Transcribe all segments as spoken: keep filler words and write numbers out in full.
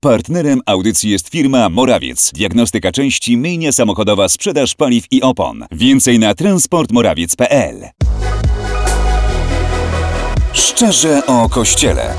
Partnerem audycji jest firma Morawiec. Diagnostyka części, myjnia samochodowa, sprzedaż paliw i opon. Więcej na transport morawiec kropka p l. Szczerze o Kościele.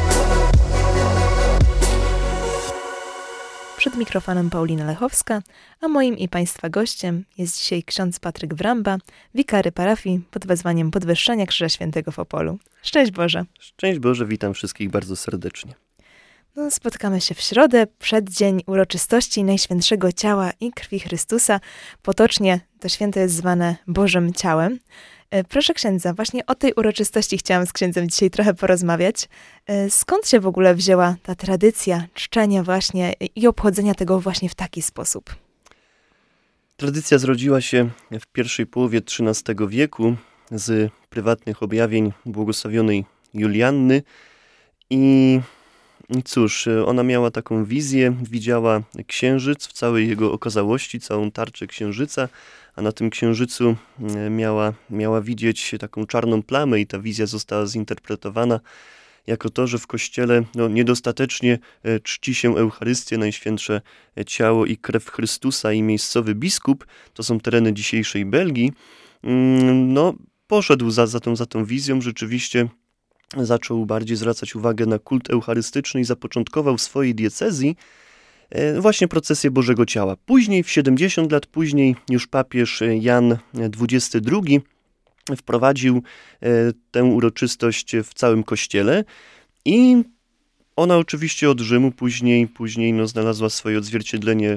Przed mikrofonem Paulina Lechowska, a moim i Państwa gościem jest dzisiaj ksiądz Patryk Wramba, wikary parafii pod wezwaniem Podwyższenia Krzyża Świętego w Opolu. Szczęść Boże. Szczęść Boże, witam wszystkich bardzo serdecznie. No, spotkamy się w środę, przeddzień uroczystości Najświętszego Ciała i Krwi Chrystusa. Potocznie to święto jest zwane Bożym Ciałem. Proszę księdza, właśnie o tej uroczystości chciałam z księdzem dzisiaj trochę porozmawiać. Skąd się w ogóle wzięła ta tradycja czczenia właśnie i obchodzenia tego właśnie w taki sposób? Tradycja zrodziła się w pierwszej połowie trzynastego wieku z prywatnych objawień błogosławionej Julianny i cóż, ona miała taką wizję, widziała księżyc w całej jego okazałości, całą tarczę księżyca, a na tym księżycu miała, miała widzieć taką czarną plamę i ta wizja została zinterpretowana jako to, że w Kościele no, niedostatecznie czci się Eucharystię, Najświętsze Ciało i Krew Chrystusa i miejscowy biskup, to są tereny dzisiejszej Belgii, no poszedł za, za, tą, za tą wizją, rzeczywiście zaczął bardziej zwracać uwagę na kult eucharystyczny i zapoczątkował w swojej diecezji właśnie procesję Bożego Ciała. Później, w siedemdziesiąt lat później, już papież Jan dwudziesty drugi wprowadził tę uroczystość w całym Kościele i ona oczywiście od Rzymu później, później no, znalazła swoje odzwierciedlenie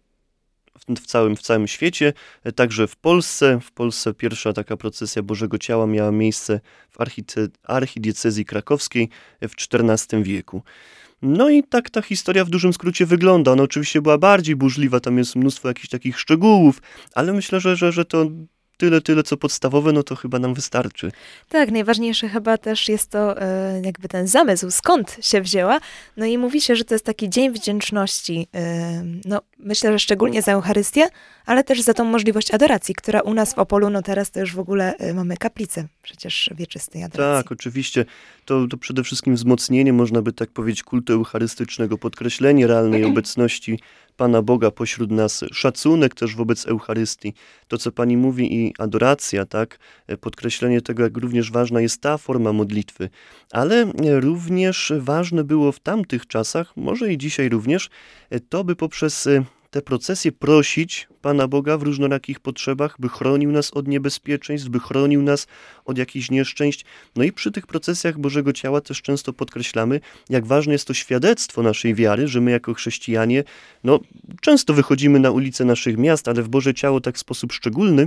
w całym, w całym świecie, także w Polsce. W Polsce pierwsza taka procesja Bożego Ciała miała miejsce w archidiecezji krakowskiej w czternastym wieku. No i tak ta historia w dużym skrócie wygląda. Ona oczywiście była bardziej burzliwa, tam jest mnóstwo jakichś takich szczegółów, ale myślę, że, że, że to tyle, tyle co podstawowe, no to chyba nam wystarczy. Tak, najważniejsze chyba też jest to e, jakby ten zamysł, skąd się wzięła. No i mówi się, że to jest taki dzień wdzięczności. E, no myślę, że szczególnie za Eucharystię, ale też za tą możliwość adoracji, która u nas w Opolu, no teraz to już w ogóle e, mamy kaplicę przecież wieczystej adoracji. Tak, oczywiście. To, to przede wszystkim wzmocnienie, można by tak powiedzieć, kultu eucharystycznego, podkreślenie realnej obecności Pana Boga pośród nas, szacunek też wobec Eucharystii, to co Pani mówi i adoracja, tak, podkreślenie tego, jak również ważna jest ta forma modlitwy, ale również ważne było w tamtych czasach, może i dzisiaj również, to by poprzez te procesje prosić Pana Boga w różnorakich potrzebach, by chronił nas od niebezpieczeństw, by chronił nas od jakichś nieszczęść. No i przy tych procesjach Bożego Ciała też często podkreślamy, jak ważne jest to świadectwo naszej wiary, że my jako chrześcijanie, no często wychodzimy na ulice naszych miast, ale w Boże Ciało tak w sposób szczególny,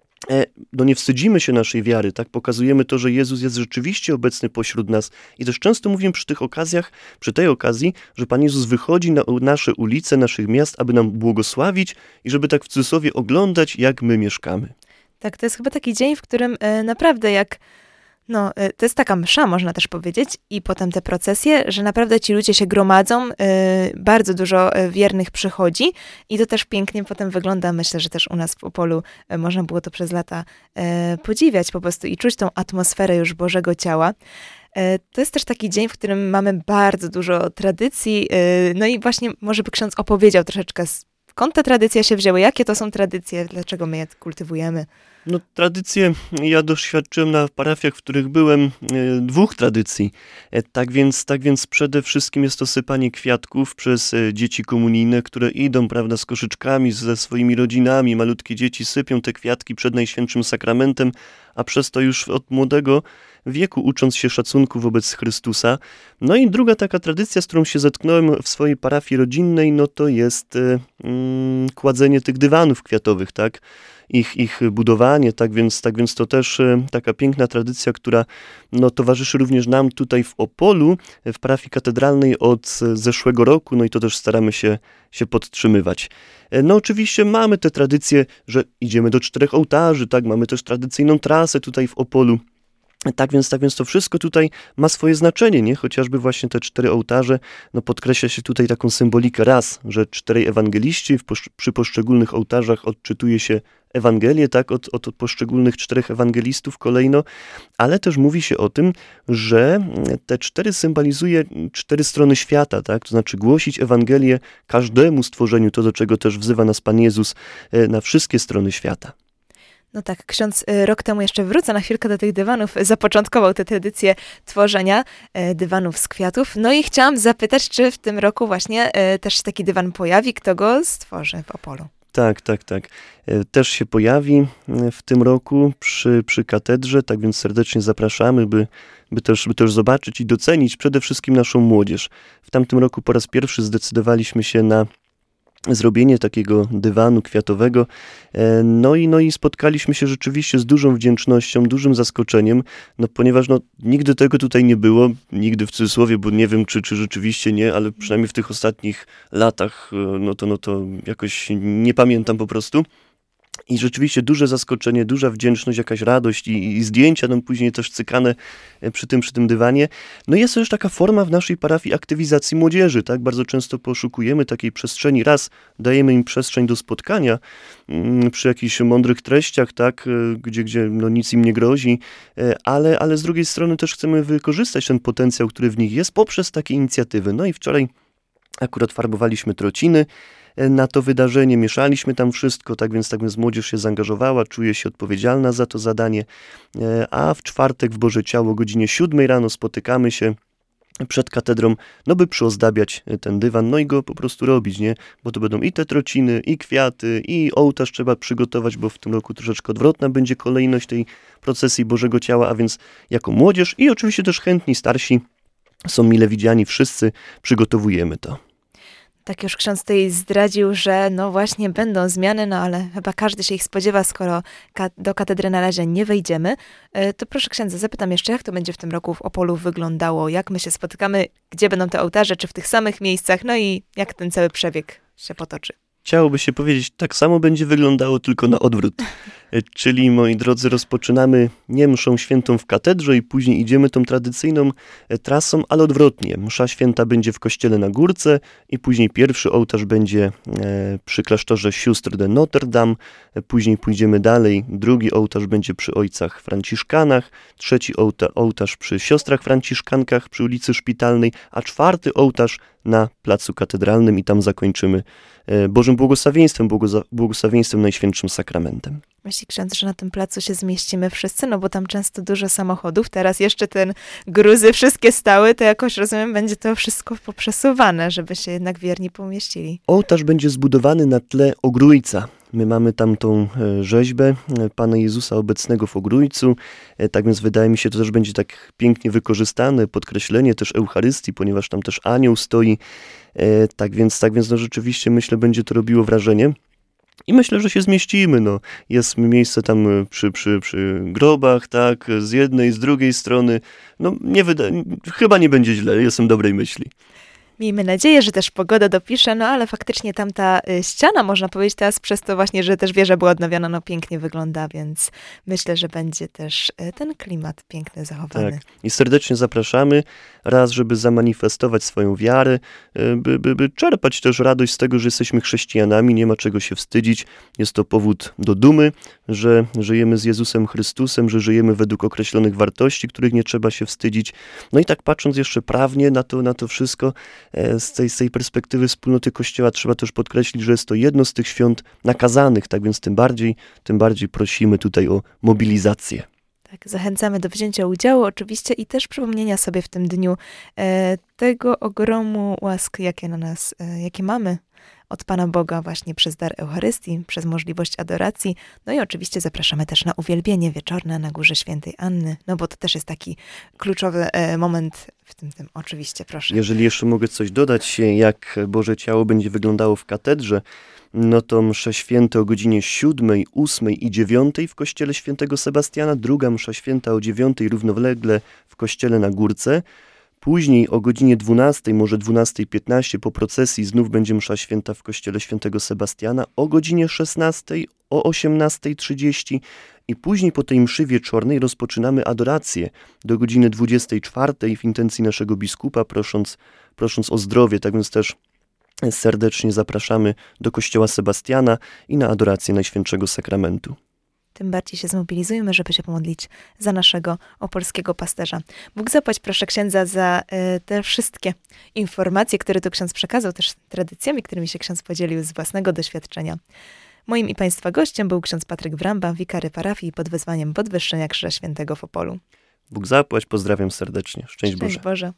no nie wstydzimy się naszej wiary, tak? Pokazujemy to, że Jezus jest rzeczywiście obecny pośród nas i też często mówimy przy tych okazjach, przy tej okazji, że Pan Jezus wychodzi na nasze ulice, naszych miast, aby nam błogosławić i żeby tak w cudzysłowie oglądać, jak my mieszkamy. Tak, to jest chyba taki dzień, w którym e, naprawdę jak No, to jest taka msza, można też powiedzieć, i potem te procesje, że naprawdę ci ludzie się gromadzą, bardzo dużo wiernych przychodzi i to też pięknie potem wygląda. Myślę, że też u nas w Opolu można było to przez lata podziwiać po prostu i czuć tą atmosferę już Bożego Ciała. To jest też taki dzień, w którym mamy bardzo dużo tradycji, no i właśnie może by ksiądz opowiedział troszeczkę, skąd te tradycje się wzięły, jakie to są tradycje, dlaczego my je kultywujemy. No tradycje, ja doświadczyłem na parafiach, w których byłem, e, dwóch tradycji. E, tak więc, tak więc przede wszystkim jest to sypanie kwiatków przez e, dzieci komunijne, które idą, prawda, z koszyczkami, ze swoimi rodzinami. Malutkie dzieci sypią te kwiatki przed Najświętszym Sakramentem, a przez to już od młodego wieku ucząc się szacunku wobec Chrystusa. No i druga taka tradycja, z którą się zetknąłem w swojej parafii rodzinnej, no to jest e, mm, kładzenie tych dywanów kwiatowych, tak? Ich, ich budowanie, tak więc, tak więc to też e, taka piękna tradycja, która no, towarzyszy również nam tutaj w Opolu, w parafii katedralnej od zeszłego roku, no i to też staramy się, się podtrzymywać. E, no oczywiście mamy te tradycje, że idziemy do czterech ołtarzy, tak, mamy też tradycyjną trasę tutaj w Opolu. Tak więc, tak więc to wszystko tutaj ma swoje znaczenie, nie? Chociażby właśnie te cztery ołtarze, no podkreśla się tutaj taką symbolikę raz, że czterej ewangeliści w posz- przy poszczególnych ołtarzach odczytuje się Ewangelię, tak, od, od poszczególnych czterech ewangelistów kolejno, ale też mówi się o tym, że te cztery symbolizuje cztery strony świata, tak, to znaczy głosić Ewangelię każdemu stworzeniu, to do czego też wzywa nas Pan Jezus, na wszystkie strony świata. No tak, ksiądz y, rok temu, jeszcze wrócę na chwilkę do tych dywanów, zapoczątkował tę tradycję tworzenia y, dywanów z kwiatów. No i chciałam zapytać, czy w tym roku właśnie y, też się taki dywan pojawi, kto go stworzy w Opolu? Tak, tak, tak. E, Też się pojawi e, w tym roku przy, przy katedrze, tak więc serdecznie zapraszamy, by, by, też, by też zobaczyć i docenić przede wszystkim naszą młodzież. W tamtym roku po raz pierwszy zdecydowaliśmy się na zrobienie takiego dywanu kwiatowego, e, no i, no i spotkaliśmy się rzeczywiście z dużą wdzięcznością, dużym zaskoczeniem, no ponieważ no, nigdy tego tutaj nie było, nigdy w cudzysłowie, bo nie wiem, czy, czy rzeczywiście nie, ale przynajmniej w tych ostatnich latach, e, no to, no to jakoś nie pamiętam po prostu. I rzeczywiście duże zaskoczenie, duża wdzięczność, jakaś radość i, i zdjęcia nam później też cykane przy tym, przy tym dywanie. No i jest też taka forma w naszej parafii aktywizacji młodzieży, tak? Bardzo często poszukujemy takiej przestrzeni. Raz dajemy im przestrzeń do spotkania mm, przy jakichś mądrych treściach, tak? Gdzie, gdzie no nic im nie grozi, ale, ale z drugiej strony też chcemy wykorzystać ten potencjał, który w nich jest poprzez takie inicjatywy. No i wczoraj akurat farbowaliśmy trociny na to wydarzenie, mieszaliśmy tam wszystko, tak więc, tak więc młodzież się zaangażowała, czuje się odpowiedzialna za to zadanie, a w czwartek w Boże Ciało o godzinie siódmej rano spotykamy się przed katedrą, no by przyozdabiać ten dywan, no i go po prostu robić, nie? Bo to będą i te trociny, i kwiaty, i ołtarz trzeba przygotować, bo w tym roku troszeczkę odwrotna będzie kolejność tej procesji Bożego Ciała, a więc jako młodzież i oczywiście też chętni starsi są mile widziani, wszyscy przygotowujemy to. Tak już ksiądz tutaj zdradził, że no właśnie będą zmiany, no ale chyba każdy się ich spodziewa, skoro ka- do katedry na razie nie wejdziemy. E, to proszę księdza, zapytam jeszcze, jak to będzie w tym roku w Opolu wyglądało, jak my się spotykamy, gdzie będą te ołtarze, czy w tych samych miejscach, no i jak ten cały przebieg się potoczy. Chciałoby się powiedzieć, tak samo będzie wyglądało, tylko na odwrót. Czyli, moi drodzy, rozpoczynamy nie mszą świętą w katedrze i później idziemy tą tradycyjną trasą, ale odwrotnie. Msza święta będzie w kościele na Górce i później pierwszy ołtarz będzie przy klasztorze sióstr de Notre Dame, później pójdziemy dalej, drugi ołtarz będzie przy ojcach franciszkanach, trzeci ołta- ołtarz przy siostrach franciszkankach przy ulicy Szpitalnej, a czwarty ołtarz na placu katedralnym i tam zakończymy Bożym błogosławieństwem, błogoza- błogosławieństwem Najświętszym Sakramentem. Myśli ksiądz, że na tym placu się zmieścimy wszyscy, no bo tam często dużo samochodów, teraz jeszcze ten gruzy wszystkie stały, to jakoś rozumiem, będzie to wszystko poprzesuwane, żeby się jednak wierni pomieścili. Ołtarz będzie zbudowany na tle ogrójca. My mamy tam tą rzeźbę Pana Jezusa obecnego w ogrójcu, tak więc wydaje mi się, to też będzie tak pięknie wykorzystane, podkreślenie też Eucharystii, ponieważ tam też anioł stoi, tak więc, tak więc no rzeczywiście myślę, będzie to robiło wrażenie. I myślę, że się zmieścimy, no. Jest miejsce tam przy, przy, przy grobach, tak, z jednej, z drugiej strony. No, nie wyda- chyba nie będzie źle, jestem dobrej myśli. Miejmy nadzieję, że też pogoda dopisze, no ale faktycznie tamta y, ściana, można powiedzieć teraz przez to właśnie, że też wieża była odnowiona, no pięknie wygląda, więc myślę, że będzie też y, ten klimat piękny zachowany. Tak. I serdecznie zapraszamy, raz, żeby zamanifestować swoją wiarę, y, by, by, by czerpać też radość z tego, że jesteśmy chrześcijanami, nie ma czego się wstydzić. Jest to powód do dumy, że żyjemy z Jezusem Chrystusem, że żyjemy według określonych wartości, których nie trzeba się wstydzić. No i tak patrząc jeszcze prawnie na to, na to wszystko, Z tej, z tej perspektywy wspólnoty Kościoła trzeba też podkreślić, że jest to jedno z tych świąt nakazanych, tak więc tym bardziej, tym bardziej prosimy tutaj o mobilizację. Tak, zachęcamy do wzięcia udziału oczywiście i też przypomnienia sobie w tym dniu e, tego ogromu łask, jakie na nas, e, jakie mamy od Pana Boga właśnie przez dar Eucharystii, przez możliwość adoracji. No i oczywiście zapraszamy też na uwielbienie wieczorne na Górze Świętej Anny, no bo to też jest taki kluczowy e, moment w tym, tym. Oczywiście, proszę. Jeżeli jeszcze mogę coś dodać, jak Boże Ciało będzie wyglądało w katedrze, no to msze święte o godzinie siódmej, ósmej i dziewiątej w kościele świętego Sebastiana, druga msza święta o dziewiątej równolegle w kościele na Górce. Później o godzinie dwunastej, może dwunastej piętnaście po procesji znów będzie msza święta w kościele świętego Sebastiana. O godzinie szesnastej o osiemnasta trzydzieści i później po tej mszy wieczornej rozpoczynamy adorację do godziny dwudziestej czwartej w intencji naszego biskupa, prosząc, prosząc o zdrowie. Tak więc też serdecznie zapraszamy do kościoła Sebastiana i na adorację Najświętszego Sakramentu. Tym bardziej się zmobilizujmy, żeby się pomodlić za naszego opolskiego pasterza. Bóg zapłać proszę księdza za y, te wszystkie informacje, które tu ksiądz przekazał, też tradycjami, którymi się ksiądz podzielił z własnego doświadczenia. Moim i Państwa gościem był ksiądz Patryk Wramba, wikary parafii pod wezwaniem Podwyższenia Krzyża Świętego w Opolu. Bóg zapłać, pozdrawiam serdecznie. Szczęść Boże. Szczęść Boże.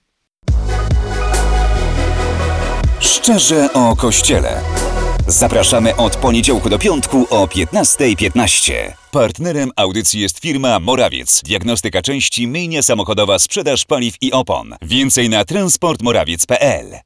Szczerze o Kościele. Zapraszamy od poniedziałku do piątku o piętnasta piętnaście. Partnerem audycji jest firma Morawiec. Diagnostyka części, myjnia samochodowa, sprzedaż paliw i opon. Więcej na transport morawiec kropka p l.